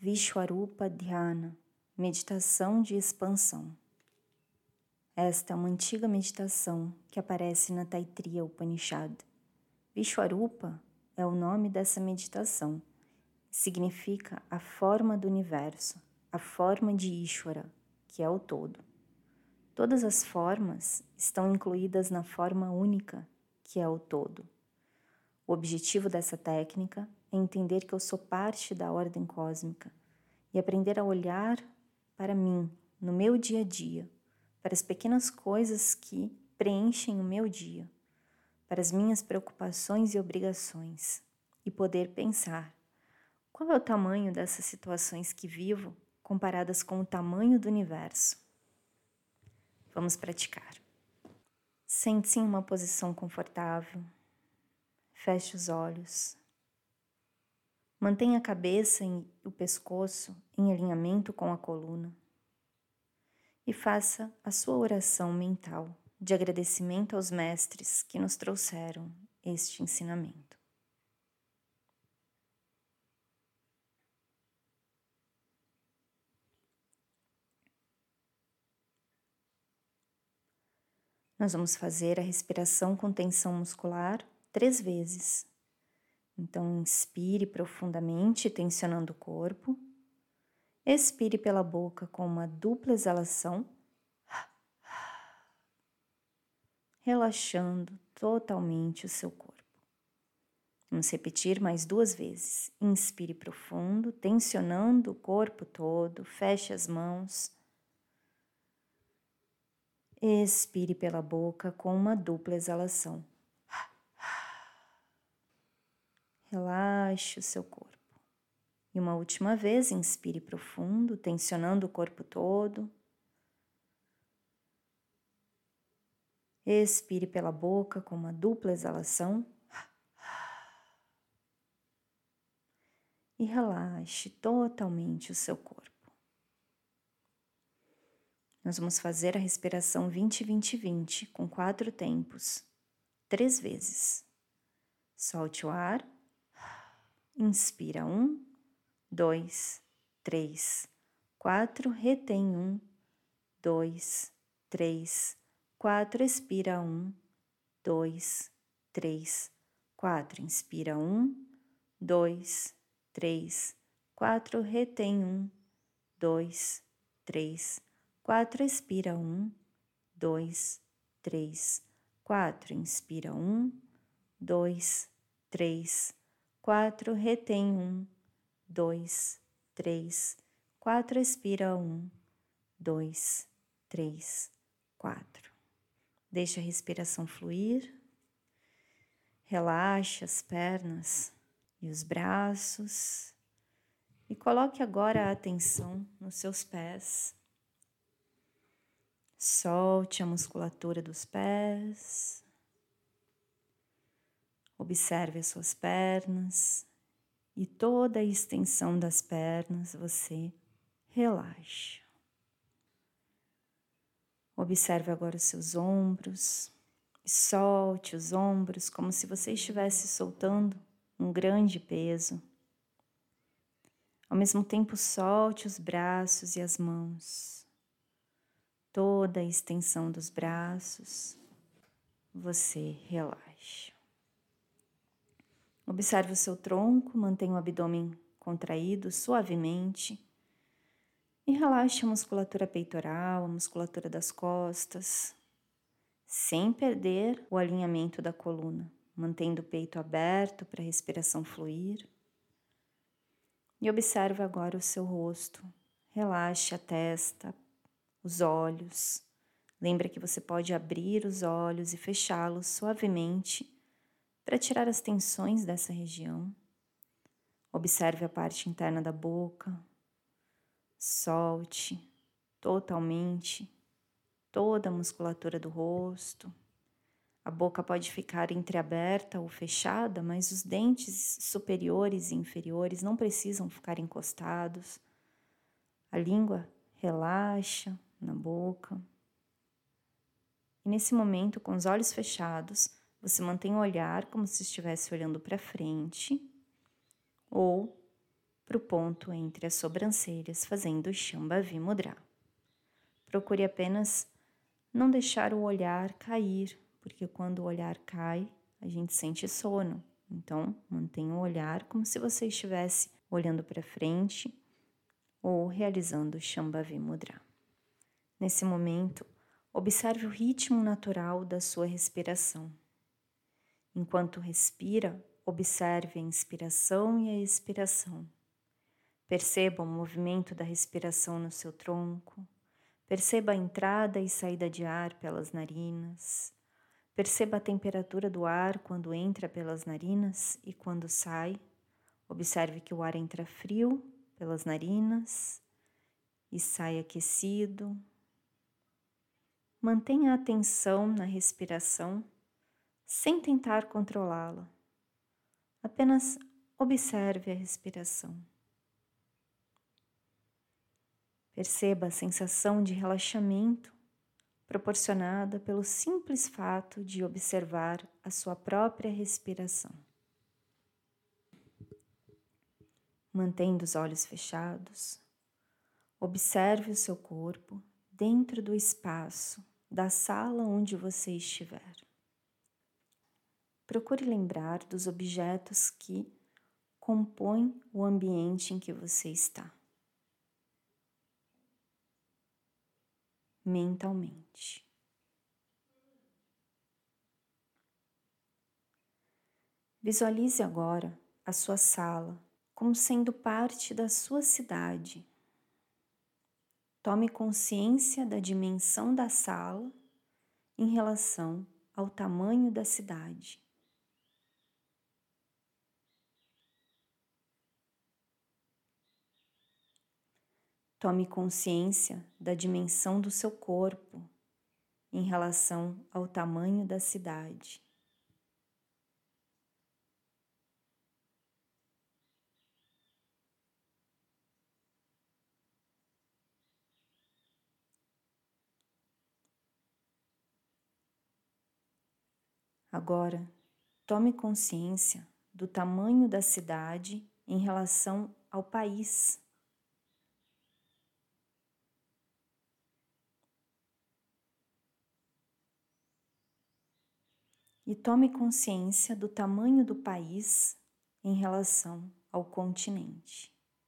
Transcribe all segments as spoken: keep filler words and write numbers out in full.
Vishwarupa Dhyana, meditação de expansão. Esta é uma antiga meditação que aparece na Taittiriya Upanishad. Vishwarupa é o nome dessa meditação. Significa a forma do universo, a forma de Ishvara, que é o todo. Todas as formas estão incluídas na forma única, que é o todo. O objetivo dessa técnica é entender que eu sou parte da ordem cósmica e aprender a olhar para mim, no meu dia a dia, para as pequenas coisas que preenchem o meu dia, para as minhas preocupações e obrigações, e poder pensar: qual é o tamanho dessas situações que vivo comparadas com o tamanho do universo? Vamos praticar. Sente-se em uma posição confortável. Feche os olhos. Mantenha a cabeça e o pescoço em alinhamento com a coluna. E faça a sua oração mental de agradecimento aos mestres que nos trouxeram este ensinamento. Nós vamos fazer a respiração com tensão muscular três vezes. Então, inspire profundamente, tensionando o corpo. Expire pela boca com uma dupla exalação, relaxando totalmente o seu corpo. Vamos repetir mais duas vezes. Inspire profundo, tensionando o corpo todo, feche as mãos. Expire pela boca com uma dupla exalação. Relaxe o seu corpo. E uma última vez, inspire profundo, tensionando o corpo todo. Expire pela boca com uma dupla exalação. E relaxe totalmente o seu corpo. Nós vamos fazer a respiração vinte, vinte, vinte, com quatro tempos, três vezes. Solte o ar. Inspira um, dois, três, quatro, retém um, dois, três, quatro, expira um, dois, três, quatro, inspira um, dois, três, quatro, retém um, dois, três, quatro, expira um, dois, três, quatro, inspira um, dois, três, quatro, retém um, dois, três, quatro, expira um, dois, três, quatro. Deixa a respiração fluir. Relaxe as pernas e os braços. E coloque agora a atenção nos seus pés. Solte a musculatura dos pés. Observe as suas pernas e toda a extensão das pernas você relaxa. Observe agora os seus ombros e solte os ombros como se você estivesse soltando um grande peso. Ao mesmo tempo, solte os braços e as mãos. Toda a extensão dos braços, você relaxa. Observe o seu tronco, mantenha o abdômen contraído suavemente e relaxe a musculatura peitoral, a musculatura das costas, sem perder o alinhamento da coluna, mantendo o peito aberto para a respiração fluir. E observe agora o seu rosto. Relaxe a testa, os olhos. Lembra que você pode abrir os olhos e fechá-los suavemente para tirar as tensões dessa região. Observe a parte interna da boca. Solte totalmente toda a musculatura do rosto. A boca pode ficar entreaberta ou fechada, mas os dentes superiores e inferiores não precisam ficar encostados. A língua relaxa na boca. E nesse momento, com os olhos fechados, você mantém o olhar como se estivesse olhando para frente ou para o ponto entre as sobrancelhas, fazendo o Shambhavi Mudra. Procure apenas não deixar o olhar cair, porque quando o olhar cai, a gente sente sono. Então, mantenha o olhar como se você estivesse olhando para frente ou realizando o Shambhavi Mudra. Nesse momento, observe o ritmo natural da sua respiração. Enquanto respira, observe a inspiração e a expiração. Perceba o movimento da respiração no seu tronco. Perceba a entrada e saída de ar pelas narinas. Perceba a temperatura do ar quando entra pelas narinas e quando sai. Observe que o ar entra frio pelas narinas e sai aquecido. Mantenha a atenção na respiração sem tentar controlá-la. Apenas observe a respiração. Perceba a sensação de relaxamento proporcionada pelo simples fato de observar a sua própria respiração. Mantendo os olhos fechados, observe o seu corpo dentro do espaço da sala onde você estiver. Procure lembrar dos objetos que compõem o ambiente em que você está. Mentalmente. Visualize agora a sua sala como sendo parte da sua cidade. Tome consciência da dimensão da sala em relação ao tamanho da cidade. Tome consciência da dimensão do seu corpo em relação ao tamanho da cidade. Agora, tome consciência do tamanho da cidade em relação ao país. E tome consciência do tamanho do país em relação ao continente.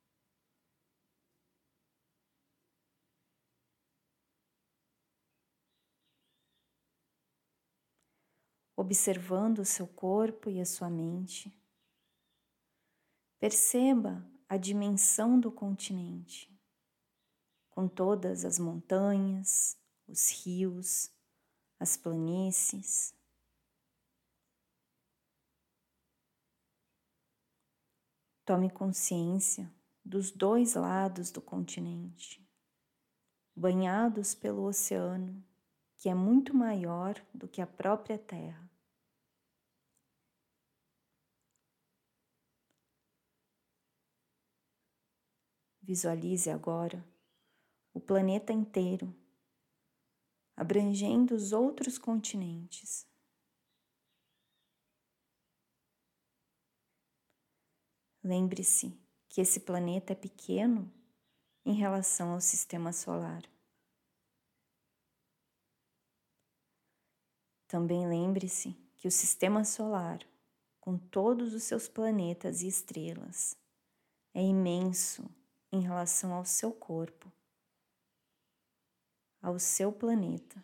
Observando o seu corpo e a sua mente, perceba a dimensão do continente, com todas as montanhas, os rios, as planícies. Tome consciência dos dois lados do continente, banhados pelo oceano, que é muito maior do que a própria Terra. Visualize agora o planeta inteiro, abrangendo os outros continentes. Lembre-se que esse planeta é pequeno em relação ao sistema solar. Também lembre-se que o sistema solar, com todos os seus planetas e estrelas, é imenso em relação ao seu corpo, ao seu planeta.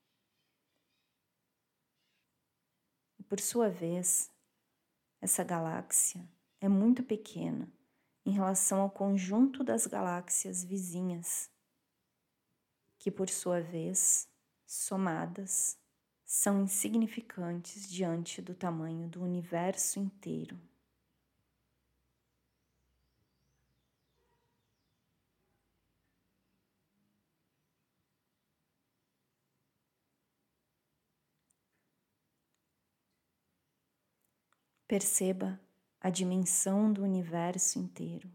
E por sua vez, essa galáxia é muito pequena em relação ao conjunto das galáxias vizinhas, que por sua vez, somadas, são insignificantes diante do tamanho do universo inteiro. Perceba a dimensão do universo inteiro.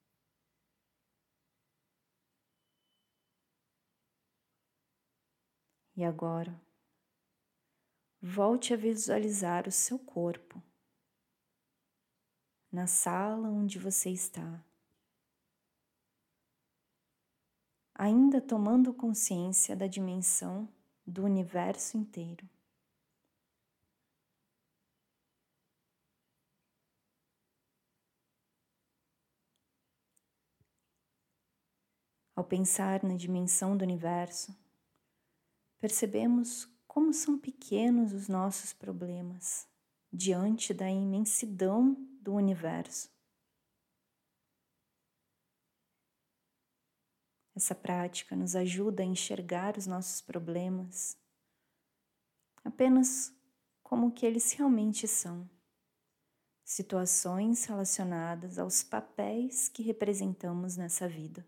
E agora, volte a visualizar o seu corpo na sala onde você está, ainda tomando consciência da dimensão do universo inteiro. Ao pensar na dimensão do universo, percebemos como são pequenos os nossos problemas diante da imensidão do universo. Essa prática nos ajuda a enxergar os nossos problemas apenas como o que eles realmente são, situações relacionadas aos papéis que representamos nessa vida.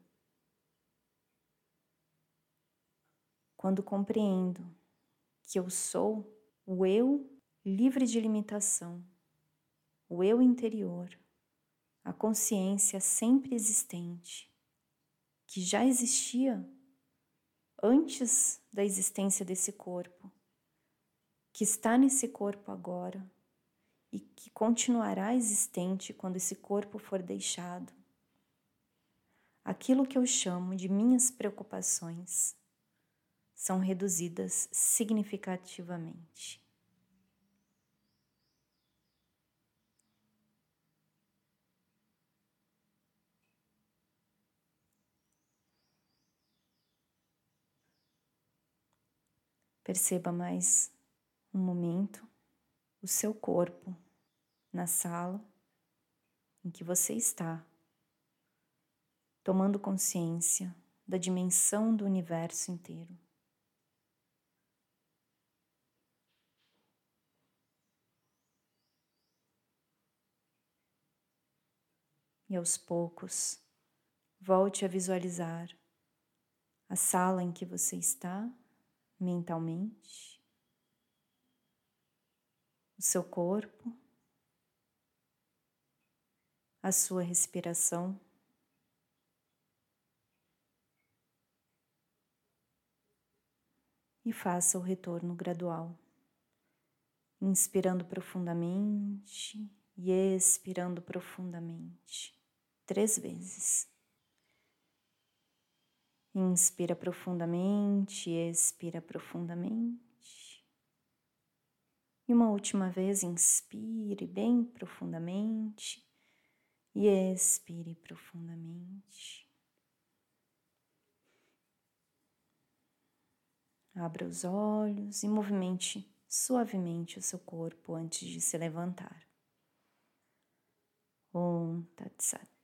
Quando compreendo que eu sou o eu livre de limitação, o eu interior, a consciência sempre existente, que já existia antes da existência desse corpo, que está nesse corpo agora e que continuará existente quando esse corpo for deixado. Aquilo que eu chamo de minhas preocupações são reduzidas significativamente. Perceba mais um momento o seu corpo na sala em que você está, tomando consciência da dimensão do universo inteiro. E aos poucos, volte a visualizar a sala em que você está mentalmente, o seu corpo, a sua respiração. E faça o retorno gradual, inspirando profundamente e expirando profundamente, três vezes. Inspira profundamente, expira profundamente. E uma última vez, inspire bem profundamente e expire profundamente. Abra os olhos e movimente suavemente o seu corpo antes de se levantar. Om Tat Sat.